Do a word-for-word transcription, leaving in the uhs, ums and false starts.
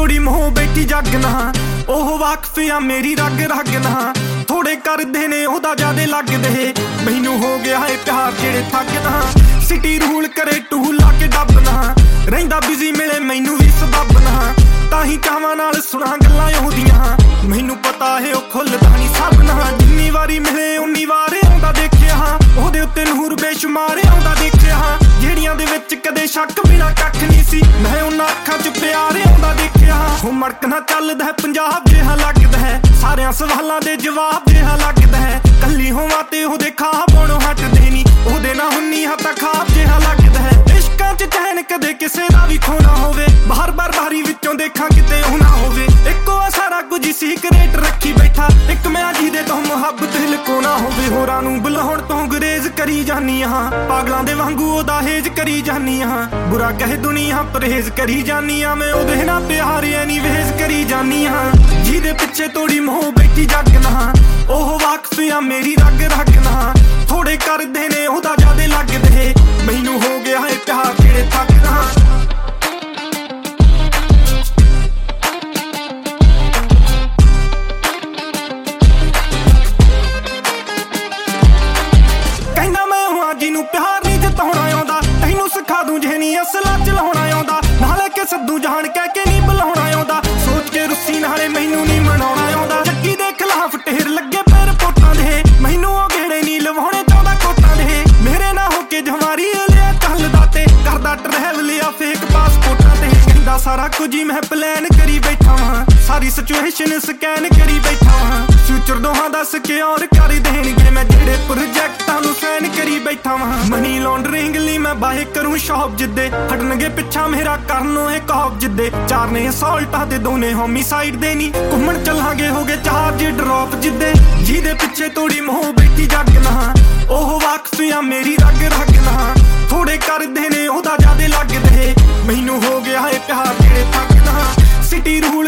ਤੋੜੀ ਮੋਹ ਬੈਠੀ ਜਗਨਾ ਉਹ ਵਾਕਫ ਆ ਮੇਰੀ ਰਗ ਰਗਨਾ ਥੋੜੇ ਕਰਦੇ ਨੇ ਉਹਦਾ ਜਿਆਦੇ ਲੱਗਦੇ ਮੈਨੂੰ ਹੋ ਗਿਆ ਏ ਪਿਆਰ ਜਿਹੜੇ ਥੱਕਦਾ ਸਿਟੀ ਰੂਲ ਕਰੇ ਟੂ ਲਾ ਕੇ ਡੱਬਨਾ ਰਹਿੰਦਾ ਬਿਜ਼ੀ ਮਿਲੇ ਮੈਨੂੰ ਵੀ ਸਬੱਬ ਨਾ ਤਾਂ ਹੀ ਚਾਵਾਂ ਨਾਲ ਸੁਣਾ ਗੱਲਾਂ ਉਹਦੀਆਂ ਮੈਨੂੰ ਪਤਾ ਏ ਉਹ ਖੁੱਲਦਾ ਨਹੀਂ ਸਭ ਨਾ ਜਿੰਨੀ ਵਾਰੀ ਮਿਲੇ ਉਨੀ ਵਾਰ ਆਉਂਦਾ ਦੇਖਿਆ ਉਹਦੇ ਉੱਤੇ ਨੂਰ ਬੇਸ਼ੁਮਾਰ ਆਉਂਦਾ ਦੇਖਿਆ ਜਿਹੜੀਆਂ ਦੇ ਵਿੱਚ ਕਦੇ ਸ਼ੱਕ ਬਿਨਾ ਕੱਖ ਨਹੀਂ ਸੀ ਮੈਂ ਉਹਨਾਂ ਅੱਖਾਂ 'ਚ ਪਿਆਰ ਆਉਂਦਾ ਦੇਖਿਆ ਉਹ ਮੜਕਣਾ ਚੱਲਦਾ ਪੰਜਾਬ ਜਿਹਾ ਲੱਗਦਾ ਹੈ ਸਾਰਿਆਂ ਸਵਾਲਾਂ ਦੇ ਜਵਾਬ ਜਿਹਾ ਲੱਗਦਾ ਹੈ ਕੱਲੀ ਹੋਵਾਂ ਤੇ ਉਹਦੇ ਖਾਬ ਬਣੋਂ ਹਟਦੇ ਨਹੀਂ ਉਹਦੇ ਨਾਲ ਹੁੰਨੀ ਹਾਂ ਤਾਂ ਖਾਬ ਜਿਹਾ ਲੱਗਦਾ ਹੈ ਇਸ਼ਕਾਂ 'ਚ ਚੈਨ ਕਦੇ ਕਿਸੇ ਦਾ ਵੀ ਖੋਣਾ ਹੋਵੇ ਬਾਹਰ ਬਾਰ ਬਾਰੀ ਵਿੱਚੋਂ ਦੇਖਾਂ ਕਿਤੇ ਉਹ ਨਾ ਹੋਵੇ ਇੱਕੋ ਆ ਸਾਰਾ ਕੁਝ ਸੀਕ੍ਰੇਟ ਰੱਖੀ ਬੈਠਾ ਇੱਕ ਮੈਂ ਜਿਹਦੇ ਤੋਂ ਮੁਹੱਬਤ ਲੁਕਾਉਣਾ ਹੋਵੇ ਹੋਰਾਂ ਨੂੰ ਬੁਲਾਉਣ ਤੋਂ ਗੁਰੇਜ਼ ਕਰੀ ਜਾਨੀ ਹਾਂ ਪਾਗਲਾਂ ਦੇ ਵਾਂਗੂ ਉਹਦਾ ਹੇਜ ਕਰੀ ਜਾਨੀ ਹਾਂ ਬੁਰਾ ਕਹੇ ਦੁਨੀਆ ਪਰਹੇਜ਼ ਕਰੀ ਜਾਨੀ ਹਾਂ ਮੈਂ ਉਹਦੇ ਨਾਲ ਪਿਆਰ ਐਨੀ ਵੇਜ਼ ਕਰੀ ਜਾਨੀ ਹਾਂ ਜਿਹਦੇ ਪਿੱਛੇ ਤੋੜੀ ਮੋਹ ਬੈਠੀ ਜਗਨਾ ਉਹ ਵਾਕਫ ਆ ਮੇਰੀ ਰਗ ਰਗਨਾ ਥੋੜੇ ਕਰਦੇ ਨੇ ਉਹਦਾ ਜਿਆਦੇ ਲੱਗਦੇ ਮੈਨੂੰ ਹੋ ਗਿਆ ਏ ਪਿਆਰ ਜਿਹੜੇ ਥੱਕਦਾ ਕਹਿੰਦਾ ਮੈਂ ਹਾਂ ਜਿਹਨੂੰ ਪਿਆਰ ਨਹੀਂ ਜਤਾਉਣਾ ਆਉਂਦਾ ਤੈਨੂੰ ਸਿਖਾ ਦੂੰ ਜੇ ਨਹੀਂ ਅਸਲਾ ਚਲਾਉਣਾ ਆਉਂਦਾ ਨਾਲੇ ਕਿ ਸੱਦੂ ਜਾਣ ਕਹਿ ਕੇ ਨਹੀਂ ਬੁਲਾਉਣਾ ਆਉਂਦਾ ਸੋਚ ਕੇ ਰੁੱਸੀ ਨਾਲੇ ਮੈਨੂੰ ਨਹੀਂ ਮਨਾਉਣਾ ਆਉਂਦਾ ਚੱਕੀ ਦੇ ਖਿਲਾਫ ਢੇਰ ਲੱਗੇ ਪੈ ਰਿਪੋਰਟਾਂ ਦੇ ਮੈਨੂੰ ਉਹ ਗੇੜੇ ਨਹੀਂ ਲਵਾਉਣੇ ਚਾਹੁੰਦਾ ਕੋਟਾਂ ਦੇ ਮੇਰੇ ਨਾਲ ਹੋ ਕੇ ਜਵਾਰੀ ਲਿਆ ਚੱਲਦਾ ਤੇ ਕਰਦਾ ਟਰੈਵਲ ਆ ਫੇਕ ਪਾਸਪੋਰਟਾਂ ਤੇ ਕਹਿੰਦਾ ਸਾਰਾ ਕੁਝ ਹੀ ਮੈਂ ਪਲਾਨ ਕਰੀ ਬੈਠਾ ਵਾਂ ਸਾਰੀ ਸਿਚੁਏਸ਼ਨ ਸਕੈਨ ਕਰੀ ਬੈਠਾ ਵਾਂ ਫਿਊਚਰ ਦੋਹਾਂ ਦਾ ਸਿਕਿਉਰ ਕਰ ਦੇਣਗੇ ਮੈਂ ਜਿਹੜੇ ਪ੍ਰੋਜੈਕਟਾਂ ਨੂੰ ਸਾਈਨ ਕਰੀ ਬੈਠਾ ਵਾਂ ਮਨੀ ਲਾਂਡਰਿੰਗ ਲਈ ਮੈਂ ਬਾਏ ਕਰੂੰ ਸ਼ੌਪ ਜਿੱਦੇ ਹਟਣਗੇ ਪਿੱਛਾ ਮੇਰਾ ਕਰਨੋਂ ਇਹ ਕੌਪ ਜਿੱਦੇ ਚਾਰ ਨੇ ਅਸਾਲਟਾਂ ਤੇ ਦੋਨੇ ਹੋਮੀਸਾਈਡ ਦੇ ਨਹੀਂ ਘੁੰਮਣ ਚੱਲਾਂਗੇ ਹੋਗੇ ਚਾਰਜ ਡ੍ਰੌਪ ਜਿੱਦੇ ਜਿਹਦੇ ਪਿੱਛੇ ਤੋੜੀ ਮੋਹ ਬੈਠੀ ਜਗਨਾ ਉਹ ਵਾਕਫ ਆ ਮੇਰੀ ਰਗ ਰਗਨਾ ਥੋੜੇ ਕਰਦੇ ਨੇ ਉਹਦਾ ਜਿਆਦੇ ਲੱਗਦੇ ਮੈਨੂੰ ਹੋ ਗਿਆ ਏ ਪਿਆਰ ਜਿਹੜੇ ਥੱਕਦਾ ਸਿਟੀ ਰੂ